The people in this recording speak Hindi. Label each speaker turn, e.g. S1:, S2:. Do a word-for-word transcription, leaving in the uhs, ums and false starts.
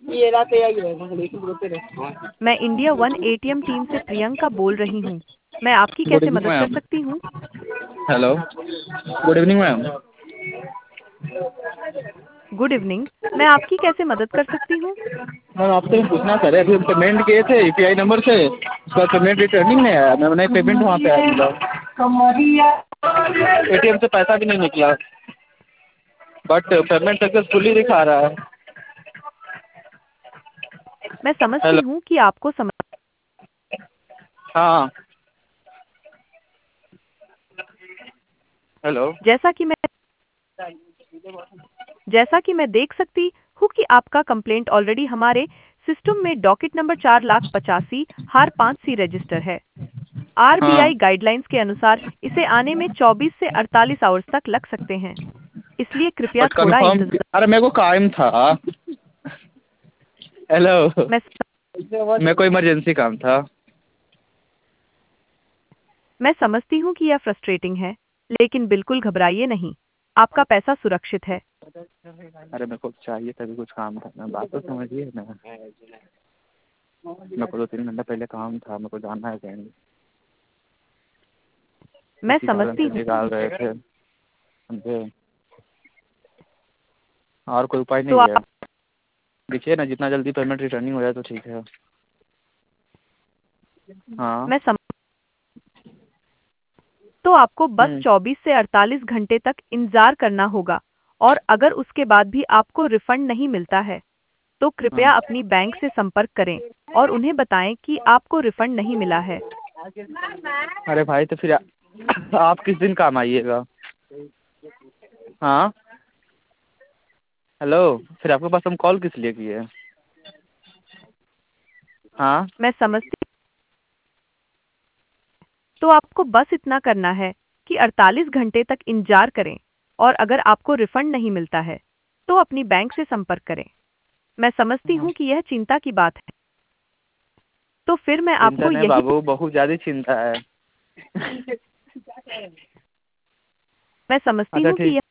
S1: ये रात आई है लेकिन बोलते रहे।
S2: मैं इंडिया वन एटीएम टीम से प्रियंका बोल रही हूँ। मैं आपकी
S3: गुड
S2: कैसे
S3: इवनिंग
S2: मदद कर
S3: मैम।
S2: सकती हूँ?
S3: Hello, good evening ma'am.
S2: Good evening. मैं आपकी कैसे मदद कर सकती हूँ?
S3: मैम आपसे पूछना था, अभी हम पेमेंट किए थे यूपीआई नंबर से, उसका पेमेंट रिटर्निंग नहीं आया। मैंने पेमेंट वहाँ पे आया मतलब एटीएम से पैसा भी नहीं निकला, बट पेमेंट सक्सेसफुली दिखा रहा है।
S2: मैं समझती
S3: हेलो।
S2: हूँ कि आपको समझ
S3: हाँ। हेलो।
S2: जैसा कि मैं जैसा कि मैं देख सकती हूँ कि आपका कंप्लेंट ऑलरेडी हमारे सिस्टम में डॉकेट नंबर चार लाख पचासी हार पाँच सी रजिस्टर है।
S3: हाँ।
S2: आरबीआई गाइडलाइंस के अनुसार इसे आने में चौबीस से अड़तालीस आवर्स तक लग सकते हैं, इसलिए कृपया
S3: बट
S2: थोड़ा
S3: कंफर्म,
S2: इंतजार।
S3: अरे मेरे को काम था। हेलो,
S2: मैं
S3: मेरे को इमरजेंसी काम था।
S2: मैं समझती हूँ कि यह फ्रस्ट्रेटिंग है, लेकिन बिल्कुल घबराइए नहीं। आपका पैसा सुरक्षित है।
S3: अरे मेरे को चाहिए तभी कुछ काम था ना, बात तो समझिए ना। मेरे को दो तीन घंटा पहले काम था, मेरे को जाना है कहीं,
S2: मैं
S3: इसी कारण
S2: समझती
S3: से
S2: हूँ।
S3: निकाल रहे थे समझे। और कोई उपाय
S2: तो
S3: नहीं है?
S2: आप
S3: देखिए ना, जितना जल्दी पेमेंट रिटर्निंग हो जाए तो ठीक है। हाँ।
S2: मैं सम तो आपको बस
S3: हम्म।
S2: चौबीस से अड़तालीस घंटे तक इंतजार करना होगा, और अगर उसके बाद भी आपको रिफंड नहीं मिलता है, तो कृपया
S3: हाँ।
S2: अपनी बैंक से संपर्क करें और उन्हें बताएं कि आपको रिफंड नहीं मिला है।
S3: अरे भाई तो फिर आ, आप किस दिन काम आइएगा? हाँ। हेलो, फिर आपके पास हम कॉल किस लिए किए? हाँ।
S2: मैं समझती तो आपको बस इतना करना है कि अड़तालीस घंटे तक इंतजार करें, और अगर आपको रिफंड नहीं मिलता है, तो अपनी बैंक से संपर्क करें। मैं समझती हूँ कि यह चिंता की बात है, तो फिर मैं
S3: चिंता
S2: आपको
S3: नहीं
S2: यही
S3: बाबू, बहुत ज़्यादा चिंता है।
S2: मैं समझती
S3: अच्छा
S2: हूँ कि
S3: ठीक।
S2: यह